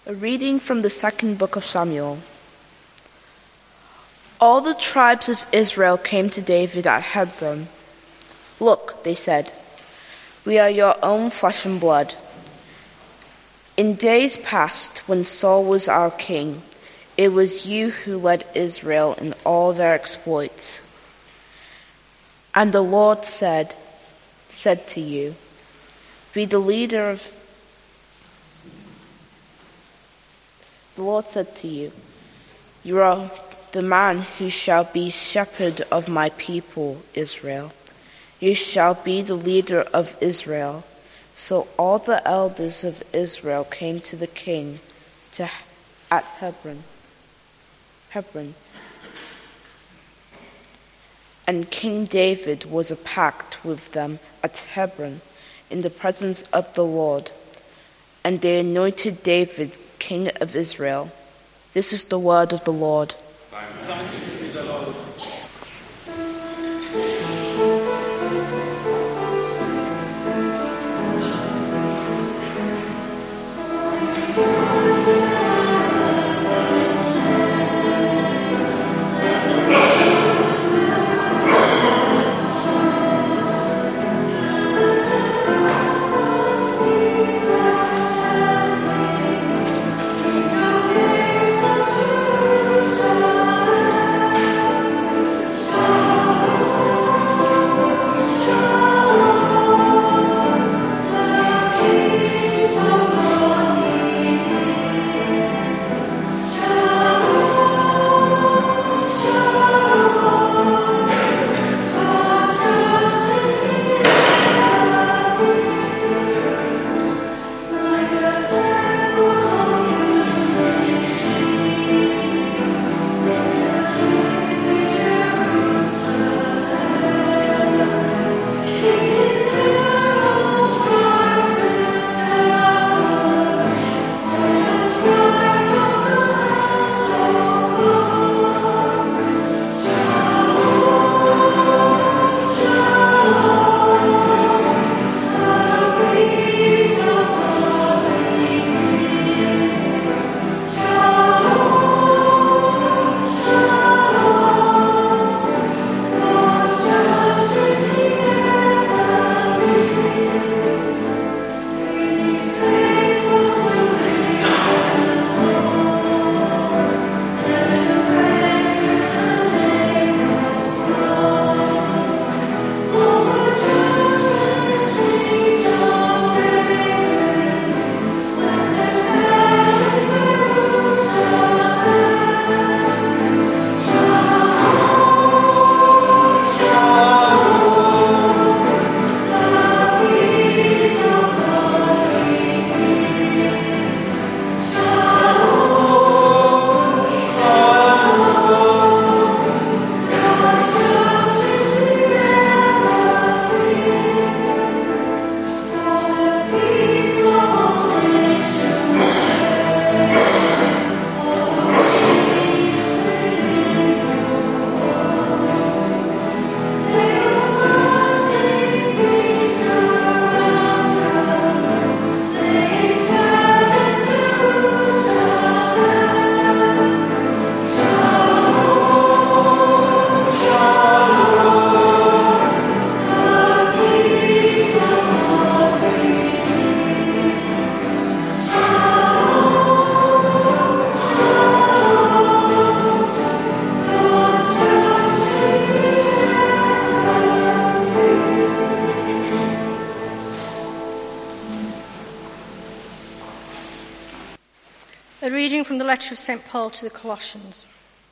A reading from the second book of Samuel. All the tribes of Israel came to David at Hebron. "Look," they said, "we are your own flesh and blood. In days past, when Saul was our king, it was you who led Israel in all their exploits. And the Lord said to you, be the leader of The Lord said to you, you are the man who shall be shepherd of my people Israel. You shall be the leader of Israel." So all the elders of Israel came to the king at Hebron. And King David was a pact with them at Hebron in the presence of the Lord. And they anointed David king of Israel. This is the word of the Lord. Thanks be to the Lord. A reading from the letter of St. Paul to the Colossians.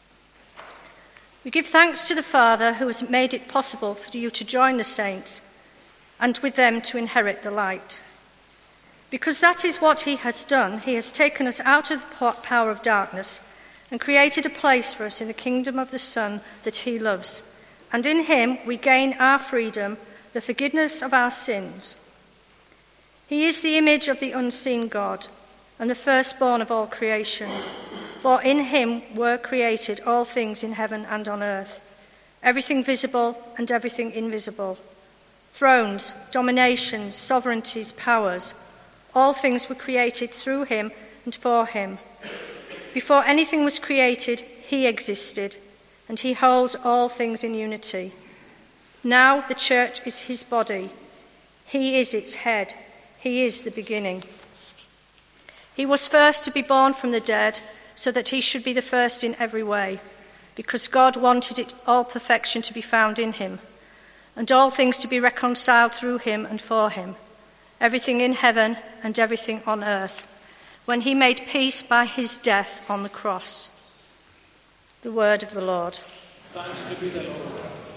We give thanks to the Father who has made it possible for you to join the saints and with them to inherit the light. Because that is what he has done, he has taken us out of the power of darkness and created a place for us in the kingdom of the Son that he loves. And in him we gain our freedom, the forgiveness of our sins. He is the image of the unseen God, and the firstborn of all creation. For in him were created all things in heaven and on earth, everything visible and everything invisible, thrones, dominations, sovereignties, powers. All things were created through him and for him. Before anything was created, he existed, and he holds all things in unity. Now the church is his body. He is its head. He is the beginning. He was first to be born from the dead, so that he should be the first in every way, because God wanted it all perfection to be found in him, and all things to be reconciled through him and for him, everything in heaven and everything on earth, when he made peace by his death on the cross. The word of the Lord. Thanks to be the Lord.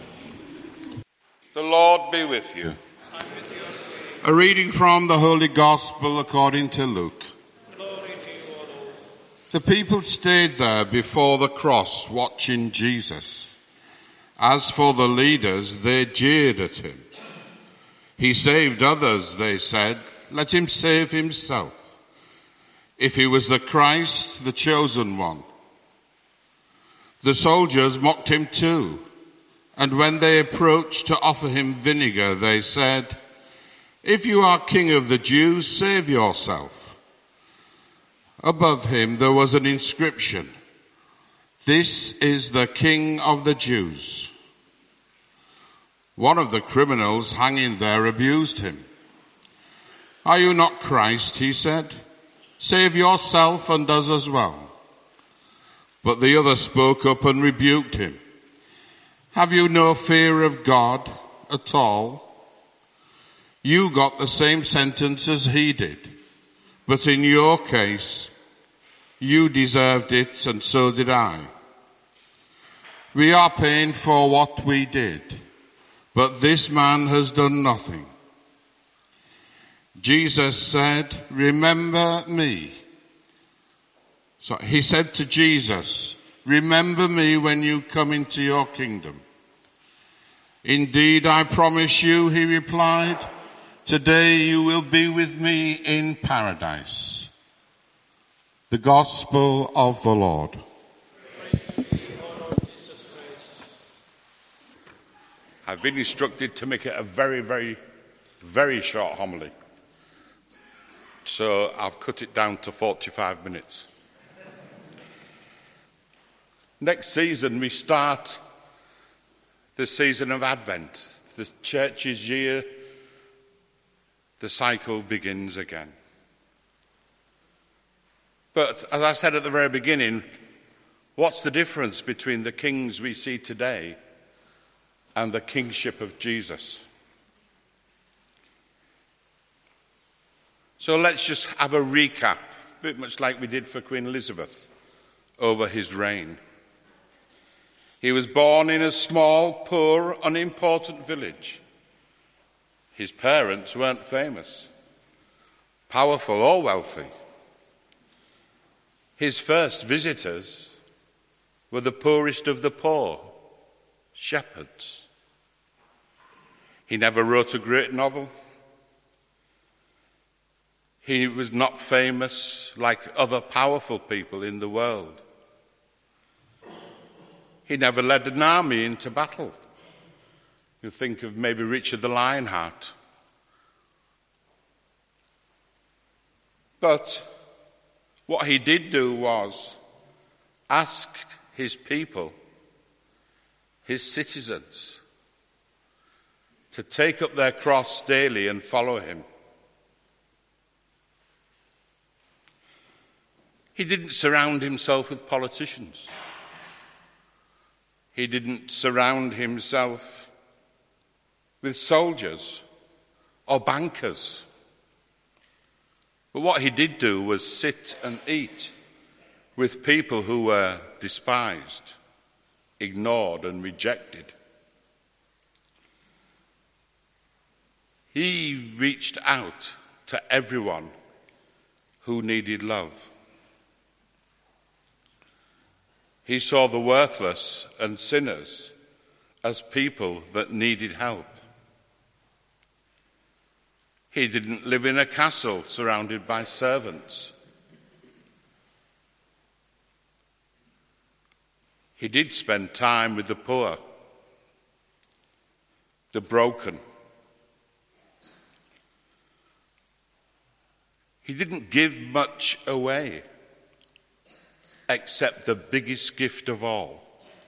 The Lord be with you. A reading from the Holy Gospel according to Luke. Glory to you, O Lord. The people stayed there before the cross, watching Jesus. As for the leaders, they jeered at him. He saved others, they said. Let him save himself, if he was the Christ, the chosen one. The soldiers mocked him too, and when they approached to offer him vinegar, they said, "If you are king of the Jews, save yourself." Above him there was an inscription, "This is the King of the Jews." One of the criminals hanging there abused him. "Are you not Christ?" he said. "Save yourself and us as well." But the other spoke up and rebuked him. "Have you no fear of God at all? You got the same sentence as he did, but in your case, you deserved it and so did I. We are paying for what we did, but this man has done nothing." Jesus said, "Remember me." So he said to Jesus, "Remember me when you come into your kingdom." "Indeed, I promise you," he replied, "today you will be with me in paradise." The Gospel of the Lord. I've been instructed to make it a very, very, very short homily. So I've cut it down to 45 minutes. Next season, we start the season of Advent. The church's year, the cycle begins again. But as I said at the very beginning, what's the difference between the kings we see today and the kingship of Jesus? So let's just have a recap, a bit much like we did for Queen Elizabeth, over his reign. He was born in a small, poor, unimportant village. His parents weren't famous, powerful or wealthy. His first visitors were the poorest of the poor, shepherds. He never wrote a great novel. He was not famous like other powerful people in the world. He never led an army into battle. You think of maybe Richard the Lionheart. But what he did do was ask his people, his citizens, to take up their cross daily and follow him. He didn't surround himself with politicians. He didn't surround himself with soldiers or bankers. But what he did do was sit and eat with people who were despised, ignored, and rejected. He reached out to everyone who needed love. He saw the worthless and sinners as people that needed help. He didn't live in a castle surrounded by servants. He did spend time with the poor, the broken. He didn't give much away, except the biggest gift of all,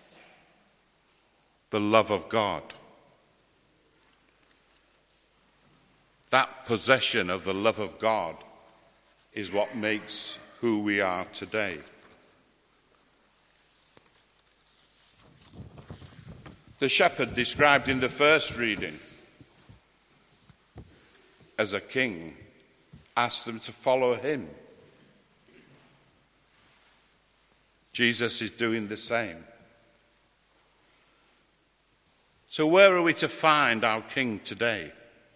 the love of God. That possession of the love of God is what makes who we are today. The shepherd described in the first reading as a king asked them to follow him. Jesus is doing the same. So where are we to find our King today?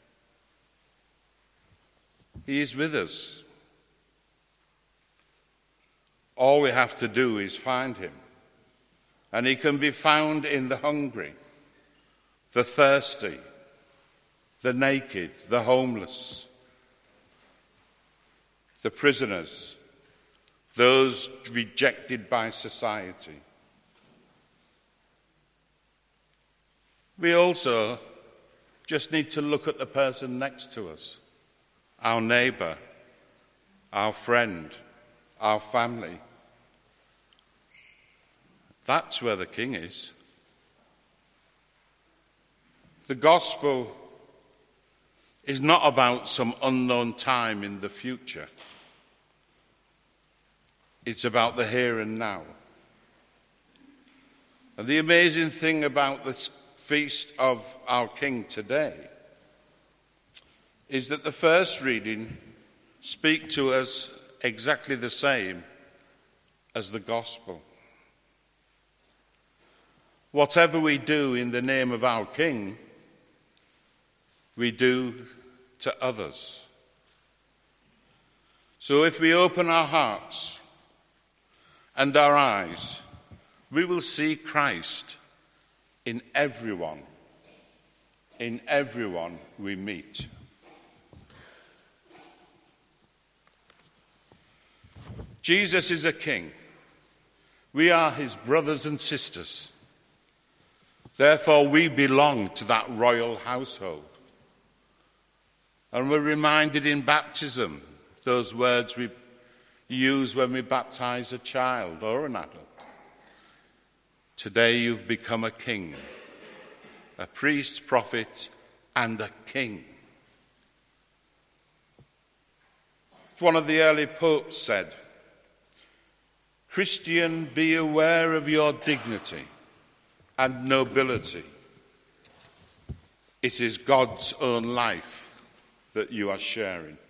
He is with us. All we have to do is find him. And he can be found in the hungry, the thirsty, the naked, the homeless, the prisoners, those rejected by society. We also just need to look at the person next to us, our neighbour, our friend, our family. That's where the King is. The gospel is not about some unknown time in the future. It's about the here and now. And the amazing thing about this feast of our King today is that the first reading speaks to us exactly the same as the gospel. Whatever we do in the name of our King, we do to others. So if we open our hearts and our eyes, we will see Christ in everyone we meet. Jesus is a king. We are his brothers and sisters. Therefore, we belong to that royal household. And we're reminded in baptism, those words we use when we baptize a child or an adult. Today you've become a king, a priest, prophet, and a king. One of the early popes said, "Christian, be aware of your dignity and nobility. It is God's own life that you are sharing."